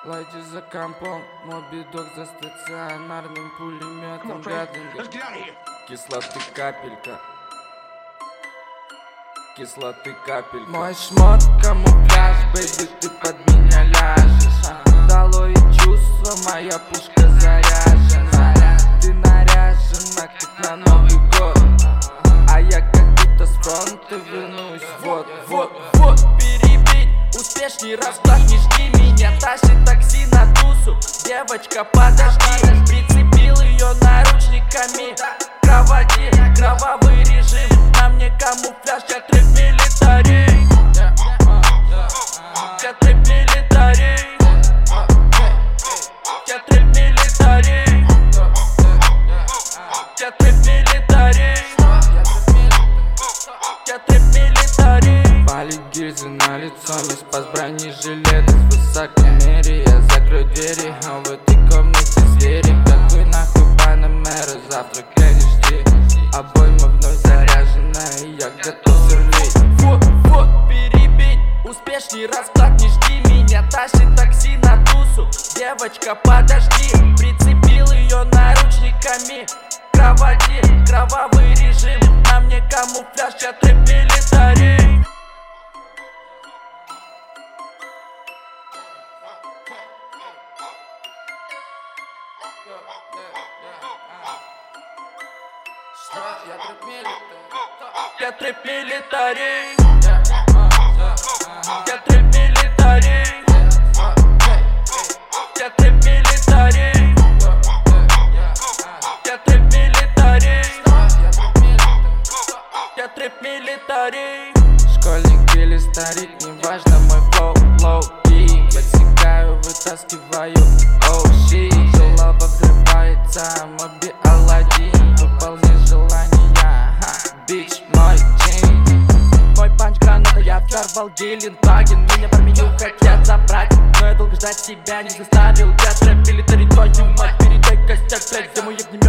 Лайди за компом, Моби-Дог за стационарным пулеметом Гатлинга. Кислоты капелька. Кислоты капелька. Мой шмот камуфляж, бэйби, ты под меня ляжешь. Долой чувства, моя пушка заряжена. Ты наряжена, как на Новый год. А я как будто с фронта вернусь. Вот, перебить, успешней расклад, не жди меня. Тащит такси на тусу, девочка, подожди. Прицепил ее наручниками к кровати. Кровавый режим, на мне камуфляж, я трэп милитарий. Я трэп милитарий. Я трэп милитарий. Я трэп милитарий. Я трэп милитарий. Палит гильзы на лицо, не спас бронежилет из высокомерия. Закрой двери, а в этой комнате звери. Какой нахуй Панамера, завтрак я не жди. Обойма вновь заряжена, и я готов сверлить. Вот, перебить, успешней расклад, не жди меня. Тащит такси на тусу, девочка, подожди. Прицепил ее наручниками к кровати. Кровавый режим, на мне камуфляж, я трэп милитарий. Я трэп милитарий. Я трэп милитарий. Я трэп милитарий. Я трэп милитарий. Я трэп милитарий. Школьник или старик, неважно мой флоу, лоу-ки. Подсекаю, вытаскиваю, оу, щи. Голова взрывается, Моби Аладдин. Выполни желания, бич мой джин. Мой панч граната, я взорвал Гелендваген. Меня в армию хотят забрать, но я долго ждать тебя не заставил. Я трэп милитарий, твою мать, передай костяк, блядь, где мой огнемет.